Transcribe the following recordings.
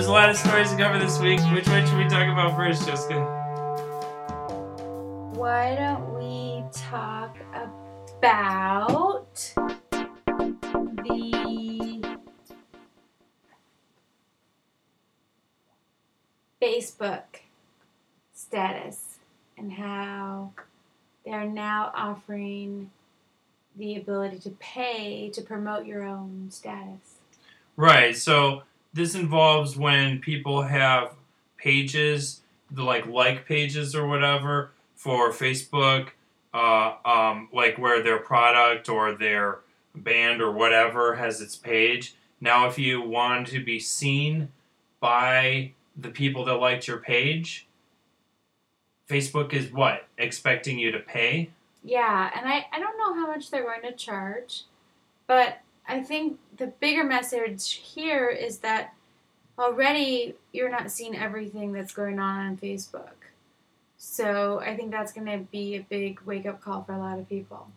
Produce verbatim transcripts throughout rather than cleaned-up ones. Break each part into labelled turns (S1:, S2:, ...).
S1: a lot of stories to cover this week. Which one should we talk about first, Jessica?
S2: Why don't we talk about the Facebook status and how they're now offering the ability to pay to promote your own status.
S1: Right, so this involves when people have pages, the like like pages or whatever for Facebook, uh, um, like where their product or their band or whatever has its page. Now, if you want to be seen by the people that liked your page, Facebook is what? Expecting you to pay?
S2: Yeah, and I, I don't know how much they're going to charge, but I think the bigger message here is that already you're not seeing everything that's going on on Facebook. So I think that's going to be a big wake-up call for a lot of people.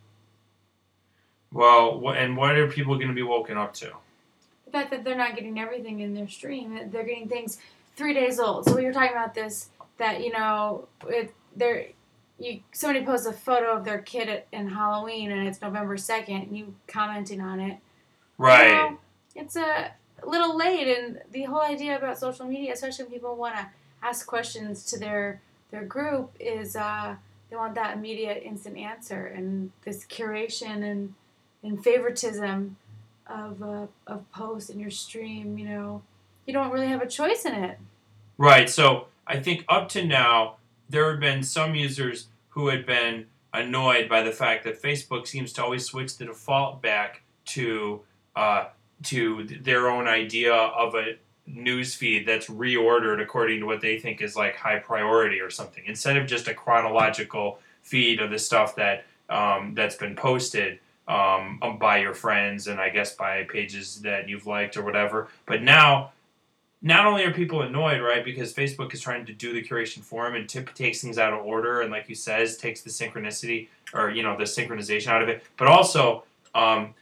S1: Well, and what are people going to be woken up to?
S2: The fact that they're not getting everything in their stream, that they're getting things three days old. So we were talking about this, that, you know, it, they're... You, somebody posts a photo of their kid at, in Halloween and it's November second and you commenting on it.
S1: Right.
S2: You know, it's a little late, and the whole idea about social media, especially when people want to ask questions to their their group, is uh, they want that immediate instant answer, and this curation and, and favoritism of, uh, of posts in your stream, you know, you don't really have a choice in it.
S1: Right, so I think up to now, there have been some users who had been annoyed by the fact that Facebook seems to always switch the default back to uh, to their own idea of a news feed that's reordered according to what they think is like high priority or something, instead of just a chronological feed of the stuff that um, that's been posted um, by your friends and I guess by pages that you've liked or whatever. But now, not only are people annoyed, right, because Facebook is trying to do the curation for them and tip, takes things out of order and, like you says, takes the synchronicity or, you know, the synchronization out of it, but also um,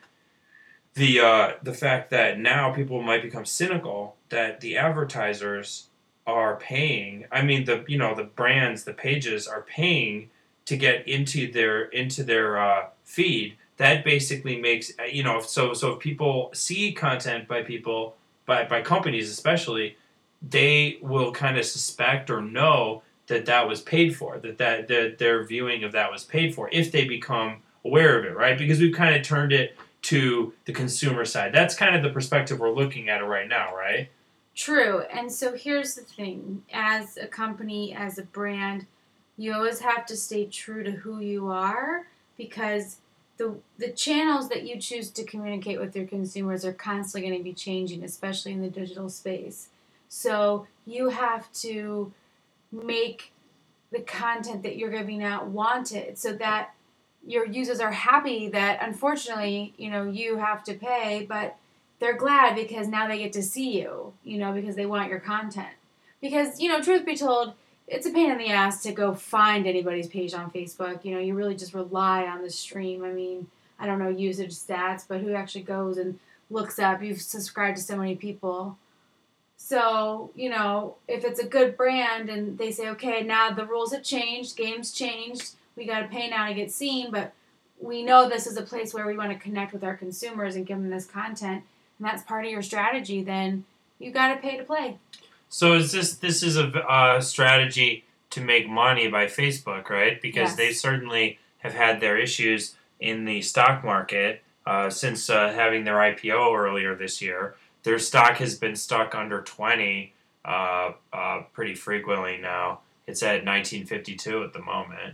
S1: the uh, the fact that now people might become cynical that the advertisers are paying. I mean, the you know the brands, the pages are paying to get into their into their uh, feed. That basically makes you know so so if people see content by people. By, by companies especially, they will kind of suspect or know that that was paid for, that, that that their viewing of that was paid for, if they become aware of it, right? Because we've kind of turned it to the consumer side. That's kind of the perspective we're looking at it right now, right?
S2: True. And so here's the thing. As a company, as a brand, you always have to stay true to who you are, because The, the channels that you choose to communicate with your consumers are constantly going to be changing, especially in the digital space. So you have to make the content that you're giving out wanted so that your users are happy that, unfortunately, you know, you have to pay, but they're glad because now they get to see you, you know, because they want your content. Because, you know, truth be told, it's a pain in the ass to go find anybody's page on Facebook. You know, you really just rely on the stream. I mean, I don't know usage stats, but who actually goes and looks up? You've subscribed to so many people. So, you know, if it's a good brand and they say, okay, now the rules have changed, game's changed, we got to pay now to get seen, but we know this is a place where we want to connect with our consumers and give them this content, and that's part of your strategy, then you got to pay to play.
S1: So is this this is a uh, strategy to make money by Facebook, right? Because
S2: yes.
S1: They certainly have had their issues in the stock market uh, since uh, having their I P O earlier this year. Their stock has been stuck under twenty uh, uh, pretty frequently now. It's at nineteen fifty-two at the moment.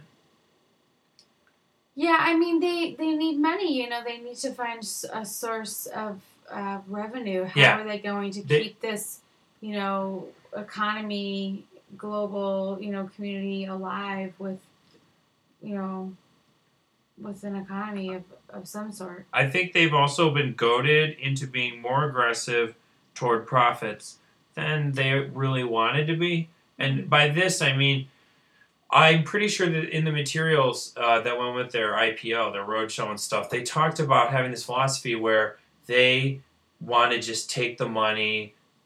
S2: Yeah, I mean, they, they need money. You know, they need to find a source of uh, revenue. How
S1: yeah.
S2: are they going to
S1: they,
S2: keep this, you know, economy, global, you know, community alive with, you know, with an economy of, of some sort?
S1: I think they've also been goaded into being more aggressive toward profits than they really wanted to be. And by this, I mean, I'm pretty sure that in the materials uh, that went with their I P O, their roadshow and stuff, they talked about having this philosophy where they want to just take the money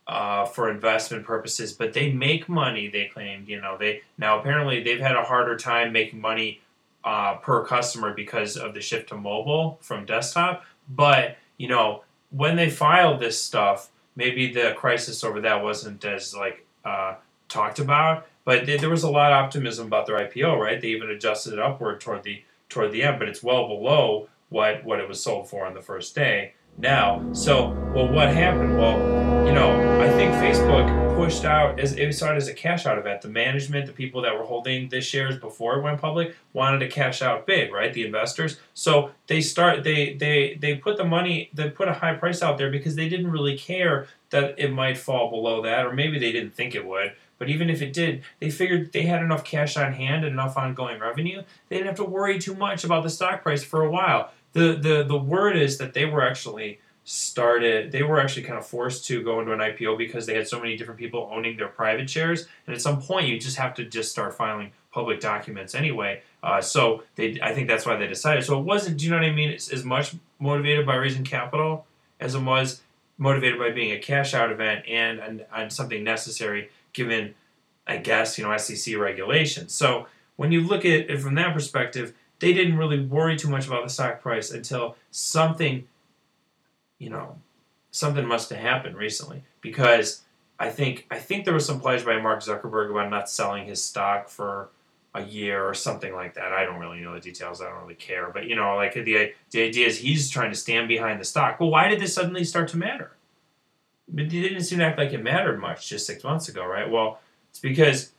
S1: uh, for investment purposes, but they make money. They claimed, you know, they now apparently they've had a harder time making money uh, per customer because of the shift to mobile from desktop. But you know, when they filed this stuff, maybe the crisis over that wasn't as like uh, talked about. But th- there was a lot of optimism about their I P O, right? They even adjusted it upward toward the toward the end, but it's well below what what it was sold for on the first day now. So, well, what happened? Well, you know, I think Facebook pushed out, as it saw it as a cash out event. The management, the people that were holding the shares before it went public, wanted to cash out big, right? The investors. So they start, they they they put the money, they put a high price out there because they didn't really care that it might fall below that, or maybe they didn't think it would. But even if it did, they figured they had enough cash on hand and enough ongoing revenue. They didn't have to worry too much about the stock price for a while. The the the word is that they were actually started they were actually kind of forced to go into an I P O because they had so many different people owning their private shares, and at some point you just have to just start filing public documents anyway. Uh, so they I think that's why they decided. So it wasn't, do you know what I mean, it's as much motivated by raising capital as it was motivated by being a cash out event and and, and something necessary given, I guess, you know, S E C regulations. So when you look at it from that perspective, they didn't really worry too much about the stock price until something, you know, something must have happened recently, because I think I think there was some pledge by Mark Zuckerberg about not selling his stock for a year or something like that. I don't really know the details. I don't really care. But, you know, like the, the idea is he's trying to stand behind the stock. Well, why did this suddenly start to matter? It didn't seem to act like it mattered much just six months ago, right? Well, it's because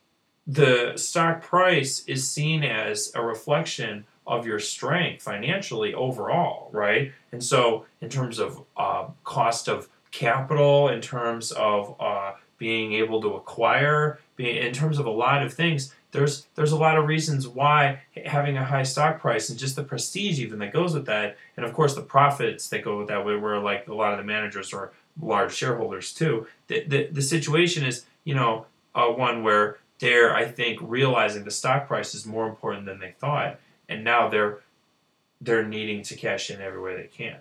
S1: the stock price is seen as a reflection of your strength financially overall, right? And so in terms of uh, cost of capital, in terms of uh, being able to acquire, being, in terms of a lot of things, there's there's a lot of reasons why having a high stock price and just the prestige even that goes with that, and of course the profits that go with that, where like a lot of the managers are large shareholders too. The, the, the situation is, you know, uh, one where they're, I think, realizing the stock price is more important than they thought, and now they're they're needing to cash in every way they can.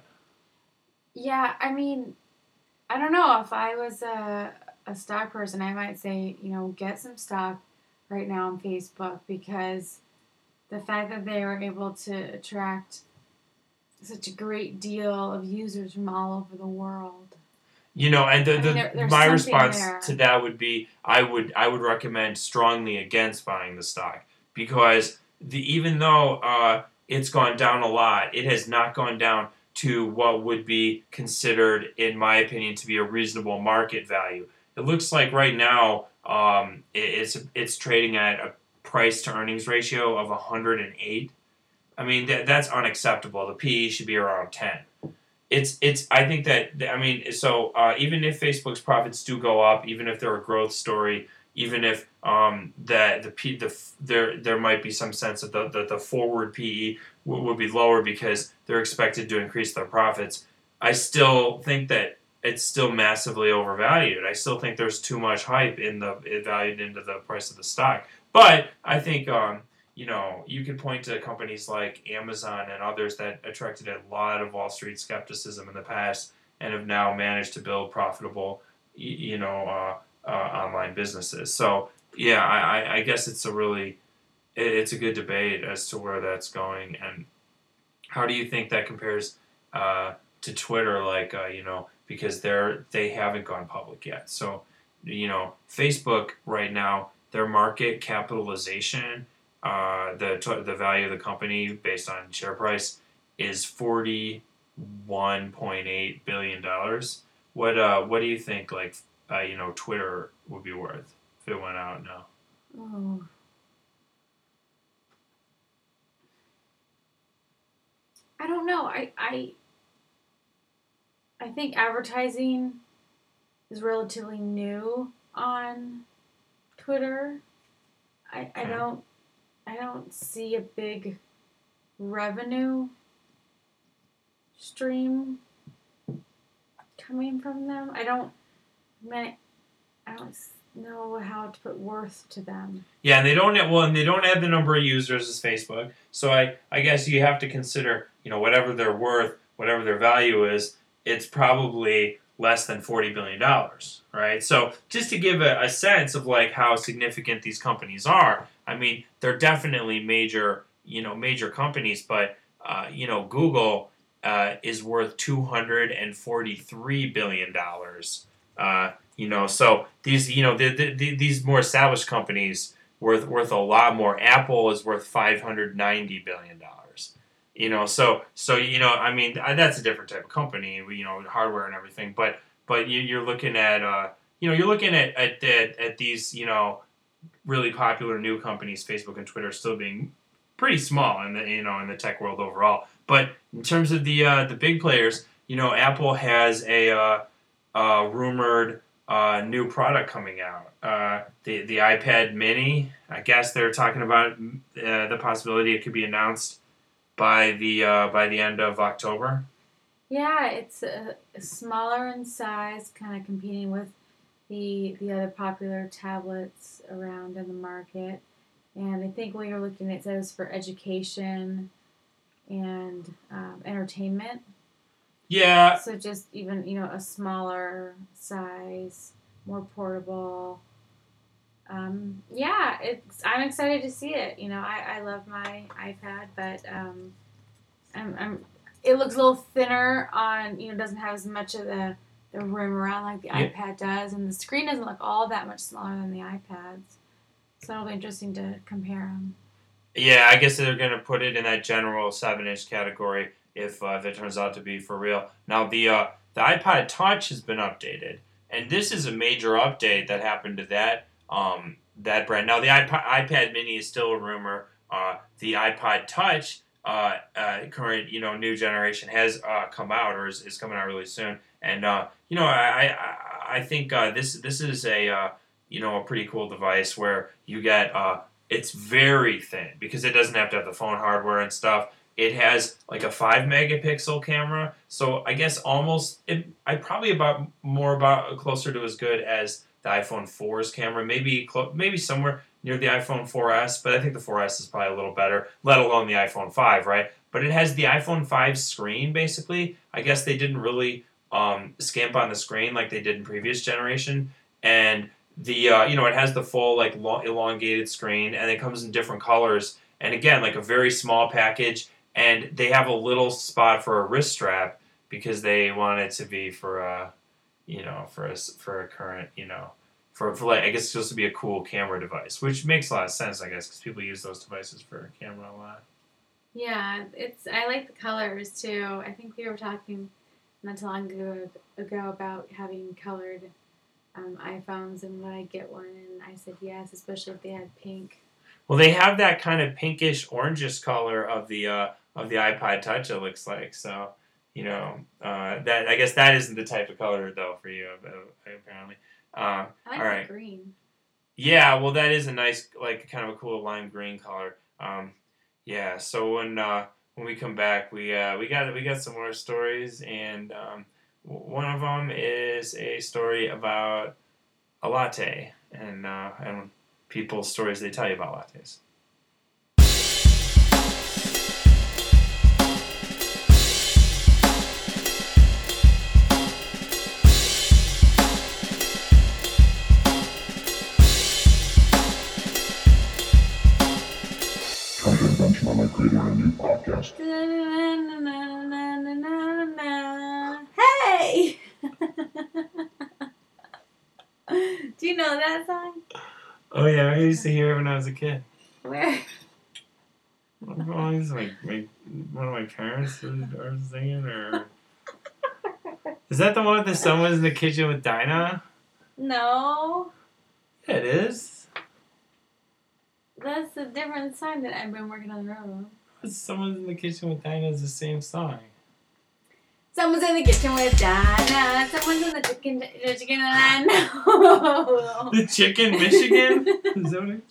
S2: Yeah, I mean, I don't know. If I was a, a stock person, I might say, you know, get some stock right now on Facebook, because the fact that they were able to attract such a great deal of users from all over the world.
S1: You know, and the,
S2: I
S1: the
S2: mean, there, there's
S1: my
S2: something
S1: response
S2: there.
S1: to that would be I would I would recommend strongly against buying the stock, because the even though uh, it's gone down a lot, it has not gone down to what would be considered, in my opinion, to be a reasonable market value. It looks like right now um, it, it's it's trading at a price to earnings ratio of one hundred eight. I mean, that that's unacceptable. The P E should be around ten. It's it's. I think that I mean. So uh, even if Facebook's profits do go up, even if they're a growth story, even if um, that the P the there there might be some sense that the the, the forward P E w- would be lower because they're expected to increase their profits. I still think that it's still massively overvalued. I still think there's too much hype in the it valued into the price of the stock. But I think. Um, You know, you can point to companies like Amazon and others that attracted a lot of Wall Street skepticism in the past and have now managed to build profitable, you know, uh, uh, online businesses. So, yeah, I, I guess it's a really, it's a good debate as to where that's going. And how do you think that compares uh, to Twitter? Like, uh, you know, because they're they haven't gone public yet. So, you know, Facebook right now, their market capitalization. Uh, the the value of the company based on share price is forty one point eight billion dollars. What uh what do you think, like uh, you know, Twitter would be worth if it went out now?
S2: Oh. I don't know. I I I think advertising is relatively new on Twitter. I I
S1: Okay.
S2: don't. I don't see a big revenue stream coming from them. I don't, I mean, I don't know how to put worth to them.
S1: Yeah, and they don't have, well, and they don't have the number of users as Facebook. So I, I guess you have to consider, you know, whatever they're worth, whatever their value is, it's probably less than forty billion dollars, right? So just to give a, a sense of like how significant these companies are, I mean, they're definitely major, you know, major companies, but, uh, you know, Google uh, is worth two hundred forty-three billion dollars, uh, you know, so these, you know, the, the, the, these more established companies worth worth a lot more. Apple is worth five hundred ninety billion dollars. You know, so so you know, I mean, that's a different type of company, you know, hardware and everything. But but you, you're looking at, uh, you know, you're looking at at, at at these, you know, really popular new companies, Facebook and Twitter, still being pretty small in the you know in the tech world overall. But in terms of the uh, the big players, you know, Apple has a uh, uh, rumored uh, new product coming out. Uh, the the iPad Mini. I guess they're talking about uh, the possibility it could be announced by the uh, by the end of October.
S2: Yeah, it's a, a smaller in size, kind of competing with the the other popular tablets around in the market. And I think when you're looking at those for education and um, entertainment.
S1: Yeah.
S2: So just even, you know, a smaller size, more portable. Um, yeah, it's. I'm excited to see it. You know, I, I love my iPad, but um, I'm, I'm. It looks a little thinner on. You know, doesn't have as much of the, the rim around like the yeah. iPad does, and the screen doesn't look all that much smaller than the iPads. So it'll be interesting to compare them.
S1: Yeah, I guess they're gonna put it in that general seven-inch category if uh, if it turns out to be for real. Now the uh, the iPod Touch has been updated, and this is a major update that happened to that. Um, that brand. Now the iPod, iPad Mini is still a rumor. Uh, the iPod Touch, uh, uh, current you know new generation, has uh, come out or is, is coming out really soon. And uh, you know I I, I think uh, this this is a uh, you know a pretty cool device where you get uh, it's very thin because it doesn't have to have the phone hardware and stuff. It has like a five megapixel camera, so I guess almost it. I probably about more about closer to as good as the iPhone four's camera, maybe clo- maybe somewhere near the iPhone four S, but I think the four S is probably a little better, let alone the iPhone five, right? But it has the iPhone five screen, basically. I guess they didn't really um, scamp on the screen like they did in previous generation, and the uh, you know it has the full like long, elongated screen, and it comes in different colors, and again like a very small package, and they have a little spot for a wrist strap because they want it to be for a you know, for a, for a current, you know, for, for like, I guess it's supposed to be a cool camera device, which makes a lot of sense, I guess, because people use those devices for camera a lot.
S2: Yeah, it's, I like the colors, too. I think we were talking not too long ago, ago about having colored um, iPhones, and would I get one? And I said yes, especially if they had pink.
S1: Well, they have that kind of pinkish, orangish color of the, uh, of the iPod Touch, it looks like, so... You know, uh, that I guess that isn't the type of color though for you, apparently. Uh,
S2: I like
S1: all right.
S2: green.
S1: Yeah, well, that is a nice, like, kind of a cool lime green color. Um, yeah. So when uh, when we come back, we uh, we got we got some more stories, and um, one of them is a story about a latte and uh, and people's stories they tell you about lattes.
S3: Creating a new podcast.
S2: Hey! Do you know that song?
S1: Oh yeah, I used to hear it when I was a kid.
S2: Where?
S1: Always like my, one of my parents are singing, or is that the one with the someone's in the kitchen with Dinah?
S2: No.
S1: Yeah, it is.
S2: That's a different song that I've been working on the railroad.
S1: Someone's in the kitchen with Dinah is the same song.
S2: Someone's in the kitchen with Dinah. Someone's in the chicken, the chicken, and I know.
S1: The chicken, Michigan? Is that what it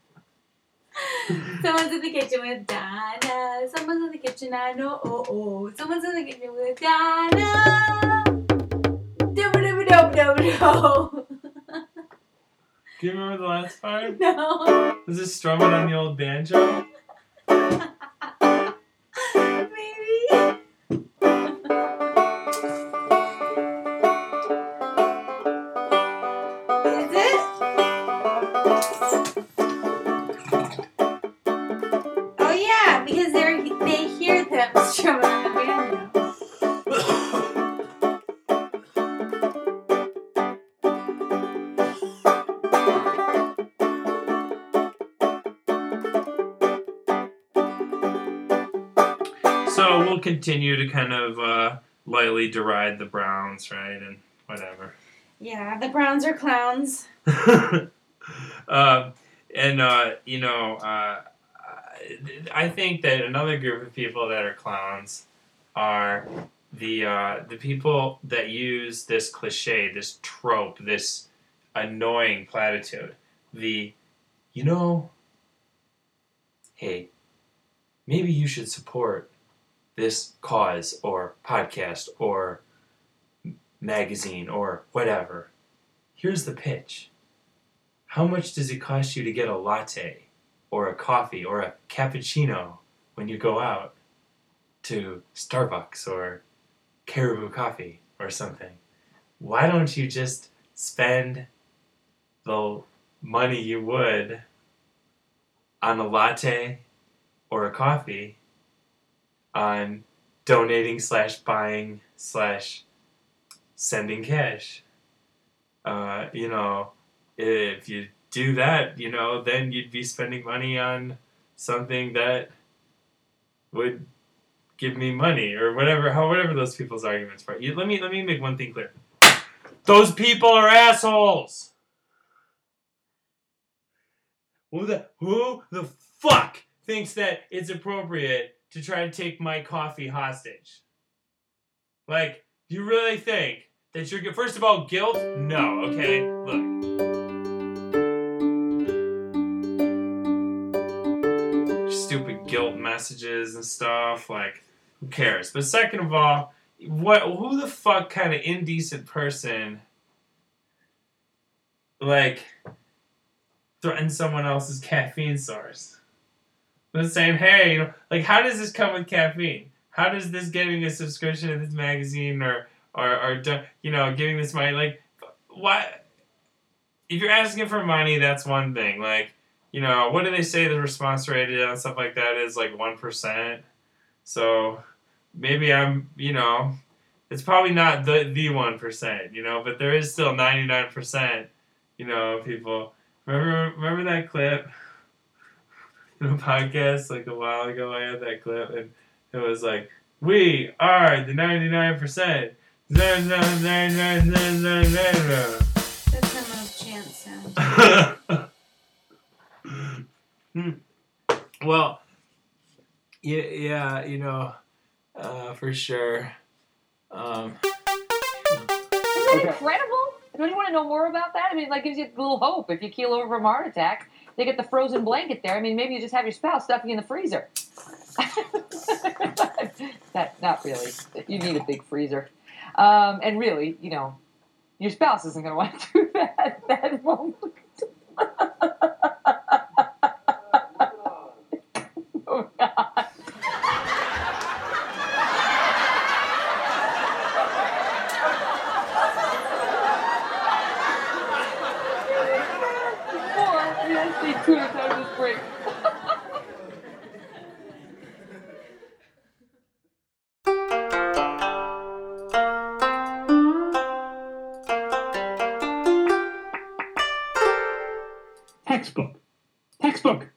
S1: is?
S2: Someone's in the kitchen with Dinah. Someone's in the kitchen, I know. Oh, oh. Someone's in the kitchen with Dinah. Do-ba-do-ba-do-ba-do-ba-do.
S1: Do you remember the last part?
S2: No.
S1: Was it strumming on the old banjo?
S2: Maybe. Oh yeah, because they they hear them strumming on the banjo.
S1: So we'll continue to kind of uh, lightly deride the Browns, right, and whatever.
S2: Yeah, the Browns are clowns.
S1: um, and uh, you know, uh, I think that another group of people that are clowns are the uh, the people that use this cliche, this trope, this annoying platitude. The, you know, hey, maybe you should support this cause or podcast or magazine or whatever. Here's the pitch. How much does it cost you to get a latte or a coffee or a cappuccino when you go out to Starbucks or Caribou Coffee or something? Why don't you just spend the money you would on a latte or a coffee on donating slash buying slash sending cash? Uh, you know, if you do that, you know, then you'd be spending money on something that would give me money or whatever. How whatever those people's arguments are. You, let me let me make one thing clear. Those people are assholes. Who the who the fuck thinks that it's appropriate to try to take my coffee hostage? Like, you really think that you're... First of all, guilt? No, okay? Look. Stupid guilt messages and stuff. Like, who cares? But second of all, what? Who the fuck kind of indecent person, like, threatens someone else's caffeine source? But saying, hey, you know, like, how does this come with caffeine? How does this getting a subscription to this magazine or, or, or, you know, giving this money, like, what? If you're asking for money, that's one thing. Like, you know, what do they say the response rate and stuff like that is? Like one percent. So maybe I'm, you know, it's probably not the, the one percent, you know, but there is still ninety-nine percent, you know, people. Remember, remember that clip in a podcast like a while ago? I had that clip and it was like, we are the ninety-nine percent.
S2: That's how most chants sound.
S1: Well, yeah, yeah, you know, uh, for sure. Um,
S4: Isn't that incredible? Don't you want to know more about that? I mean, it like gives you a little hope. If you keel over from a heart attack, they get the frozen blanket there. I mean, maybe you just have your spouse stuffing in the freezer. That, not really. You need a big freezer. Um, and really, you know, your spouse isn't going to want to do that at that moment. Oh, God. More. Yes, they could. That was great.
S5: Textbook. Textbook.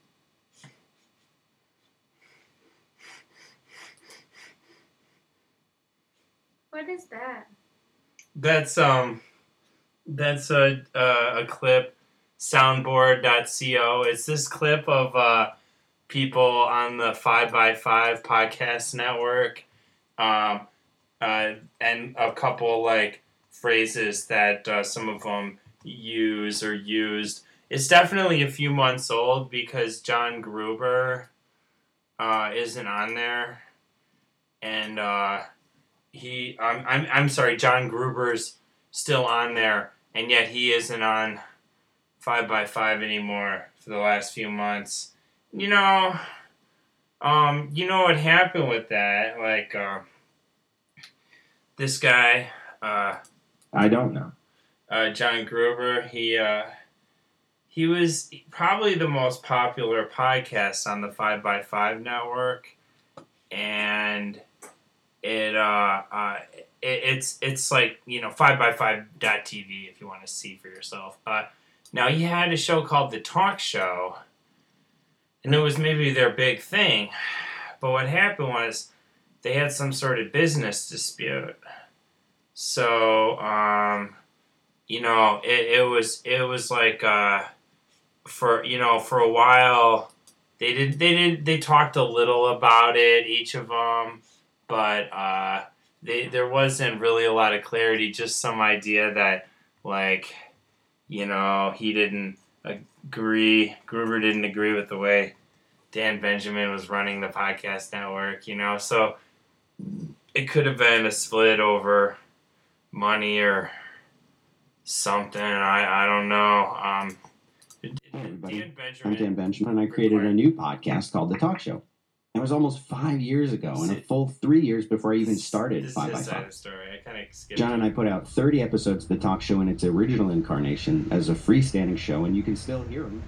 S2: What is that?
S1: That's um, that's a uh, a clip, soundboard dot co. It's this clip of uh, people on the Five by Five podcast network, um, uh, and a couple like phrases that uh, some of them use or used. It's definitely a few months old because John Gruber uh, isn't on there, and uh, he I'm, I'm I'm sorry, John Gruber's still on there, and yet he isn't on Five by Five anymore for the last few months. You know, um, you know what happened with that? Like, uh, this guy, uh,
S5: I don't know.
S1: uh, John Gruber, he uh, he was probably the most popular podcast on the five by five network, and it uh, uh it, it's it's like, you know, five by five dot t v if you want to see for yourself. Uh, now he had a show called The Talk Show, and it was maybe their big thing, but what happened was they had some sort of business dispute. So um, you know, it, it was it was like uh, for you know for a while they did they did they talked a little about it, each of them, but uh, they there wasn't really a lot of clarity. Just some idea that, like, you know, he didn't agree, Gruber didn't agree with the way Dan Benjamin was running the podcast network. You know, so it could have been a split over money or something. I I don't know. Um,
S6: Hey everybody,
S1: Dan
S6: I'm
S1: Benjamin.
S6: Dan Benjamin, and I created a new podcast called The Talk Show. It was almost five years ago, and a full three years before I even started
S1: This is
S6: five by
S1: his side of
S6: five.
S1: the story. I kind of skipped.
S6: John and I put out thirty episodes of The Talk Show in its original incarnation as a freestanding show, and you can still hear them.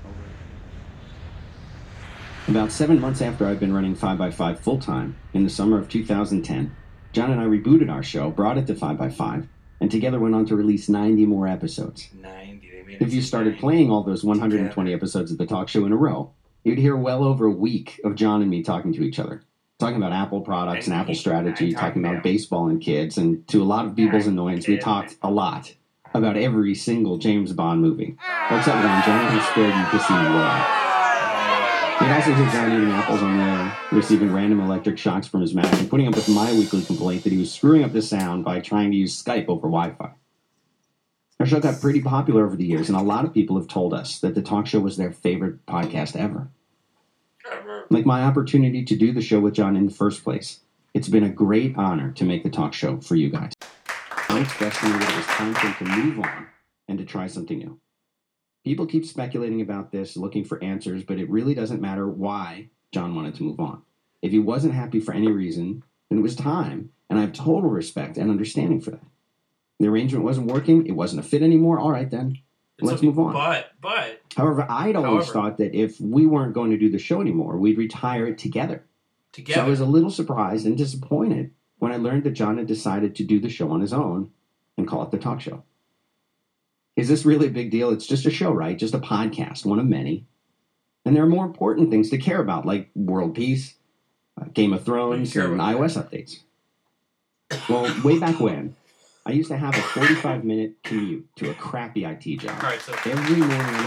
S6: About seven months after I've been running five by five full-time, in the summer of two thousand ten, John and I rebooted our show, brought it to five by five, and together went on to release ninety more episodes.
S1: ninety. They made it
S6: If you
S1: to
S6: started
S1: ninety.
S6: playing all those one hundred twenty episodes of The Talk Show in a row, you'd hear well over a week of John and me talking to each other. Talking about Apple products and,
S1: And
S6: Apple
S1: he-
S6: strategy,
S1: I
S6: talking
S1: talked
S6: about
S1: about-
S6: baseball and kids, and to a lot of people's
S1: Yeah,
S6: annoyance, we
S1: kids.
S6: talked a lot about every single James Bond movie. Except when John was spared you Casino Royale. It also took John eating apples on the air, receiving random electric shocks from his Mac, and putting up with my weekly complaint that he was screwing up the sound by trying to use Skype over Wi-Fi. Our show got pretty popular over the years, and a lot of people have told us that The Talk Show was their favorite podcast ever. Like my opportunity to do the show with John in the first place. It's been a great honor to make The Talk Show for you guys. John expressed to me that it was time for him to move on and to try something new. People keep speculating about this, looking for answers, but it really doesn't matter why John wanted to move on. If he wasn't happy for any reason, then it was time, and I have total respect and understanding for that. The arrangement wasn't working, it wasn't a fit anymore, all right then.
S1: It's
S6: Let's
S1: okay,
S6: move on.
S1: But but
S6: However, I'd always
S1: However-
S6: thought that if we weren't going to do the show anymore, we'd retire it together. So I
S1: together.
S6: was a little surprised and disappointed when I learned that John had decided to do the show on his own and call it The Talk Show. Is this really a big deal? It's just a show, right? Just a podcast, one of many. And there are more important things to care about, like world peace, uh, Game of Thrones,
S1: care
S6: and
S1: about
S6: iOS updates. Well, way back when, I used to have a forty-five minute commute to a crappy I T job.
S1: All right. So
S6: Every morning,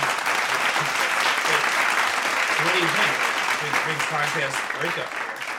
S1: what do you think? Big, big podcast breakup.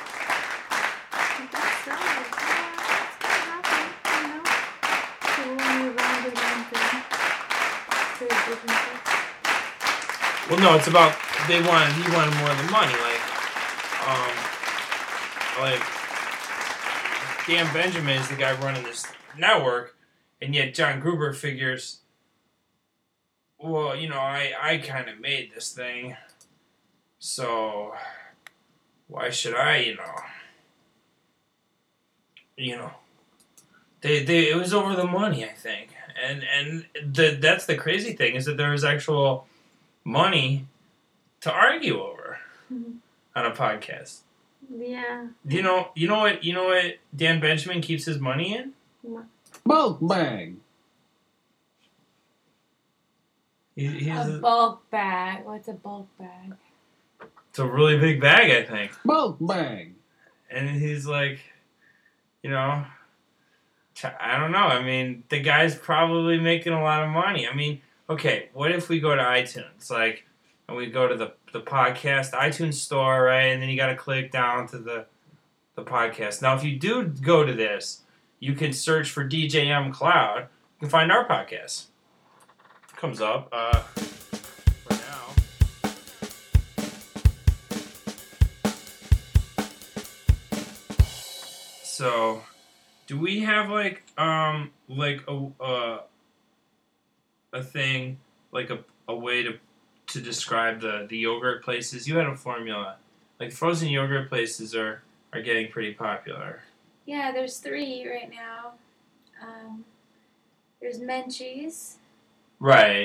S2: That's right. Yeah, that's gonna happen, you know? So when you run to one thing, to a different thing.
S1: Well, no, it's about they wanted he wanted more than money. Like, um, like Dan Benjamin is the guy running this network, and yet John Gruber figures, well, you know, I I kind of made this thing, so why should I, you know, you know, they they it was over the money, I think, and and the that's the crazy thing is that there was actual money to argue over
S2: Mhm.
S1: on a podcast.
S2: Yeah.
S1: You know, you know what, you know what Dan Benjamin keeps his money in?
S6: bulk bag.
S1: He, he's
S2: A
S1: a,
S2: bulk bag. What's a bulk bag?
S1: it's a really big bag, I think.
S6: Bulk bag.
S1: And he's like, you know, I don't know. I mean, the guy's probably making a lot of money. I mean, okay, what if we go to iTunes, like, and we go to the the podcast iTunes store, right? And then you got to click down to the the podcast. Now, if you do go to this, you can search for D J M Cloud. You can find our podcast. Comes up uh, for now. So, do we have like um like a uh, a thing like a, a way to to describe the, the yogurt places? You had a formula. Like frozen yogurt places are, are getting pretty popular.
S2: Yeah, there's three right now. Um, there's Menchie's.
S1: Right.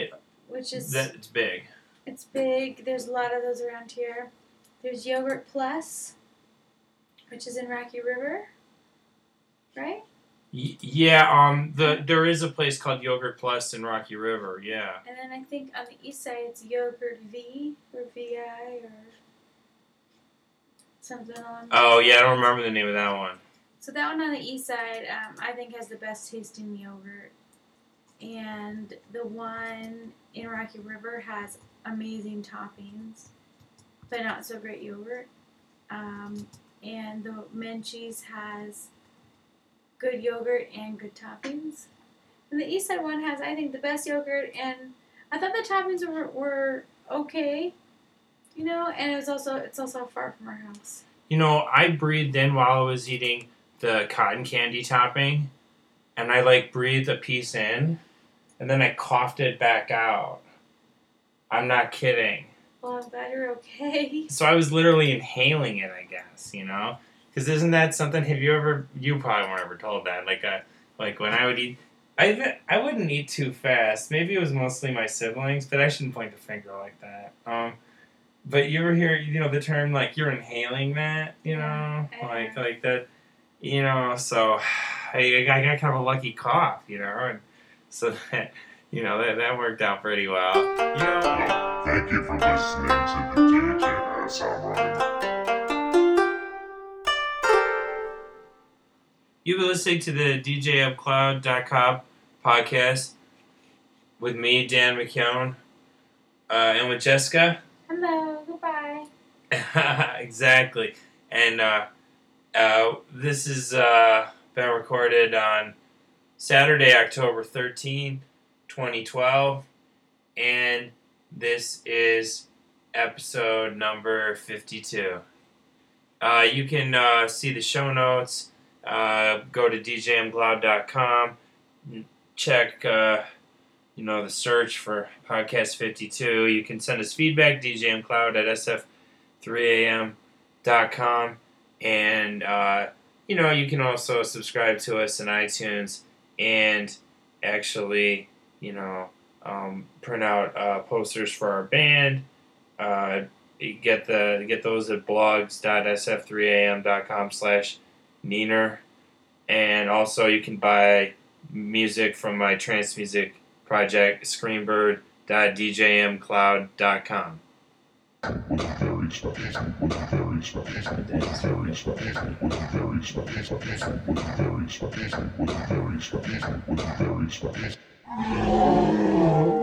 S2: which is
S1: That it's big.
S2: it's big. There's a lot of those around here. There's Yogurt Plus, which is in Rocky River, right?
S1: Y- yeah, um, the there is a place called Yogurt Plus in Rocky River. Yeah.
S2: And then I think on the east side it's Yogurt V or V I or something along.
S1: Oh yeah, I don't remember the name of that one.
S2: So that one on the east side, um, I think has the best tasting yogurt, and the one in Rocky River has amazing toppings, but not so great yogurt. Um, and the Menchie's has good yogurt and good toppings. And the east side one has, I think, the best yogurt, and I thought the toppings were, were okay, you know. And it was also it's also far from our house.
S1: You know, I breathed in while I was eating the cotton candy topping, and I like breathed a piece in, and then I coughed it back out. I'm not kidding.
S2: Well, I'm glad you're okay.
S1: So I was literally inhaling it, I guess, you know? Because isn't that something, have you ever, you probably weren't ever told that, like uh, like when I would eat, I, I wouldn't eat too fast. Maybe it was mostly my siblings, but I shouldn't point the finger like that. Um, but you ever hear, you know, the term, like, you're inhaling that, you know?
S2: Yeah.
S1: Like, like that, you know, so I, I got kind of a lucky cough, you know? And so that, you know, that, that worked out pretty well. You know?
S3: Thank you for listening to the D J S Alright.
S1: You've been listening to the D J up cloud dot com podcast with me, Dan McKeown, uh, and with Jessica.
S2: Hello, goodbye.
S1: Exactly. And uh, uh, this has uh, been recorded on Saturday, October thirteenth, twenty twelve. And this is episode number fifty-two. Uh, you can uh, see the show notes. Uh, go to D J M cloud dot com. Check, uh, you know, the search for podcast fifty-two. You can send us feedback, D J M Cloud at S F three A M dot com. And, uh, you know, you can also subscribe to us in iTunes and actually, you know, um, print out uh, posters for our band. Uh, get the get those at blogs dot S F three A M dot com slash Neener. And also you can buy music from my trance music project, screenbird dot D J M cloud dot com.
S3: With very special, with very special, with very special, with very special, with very special, with very special, with very special.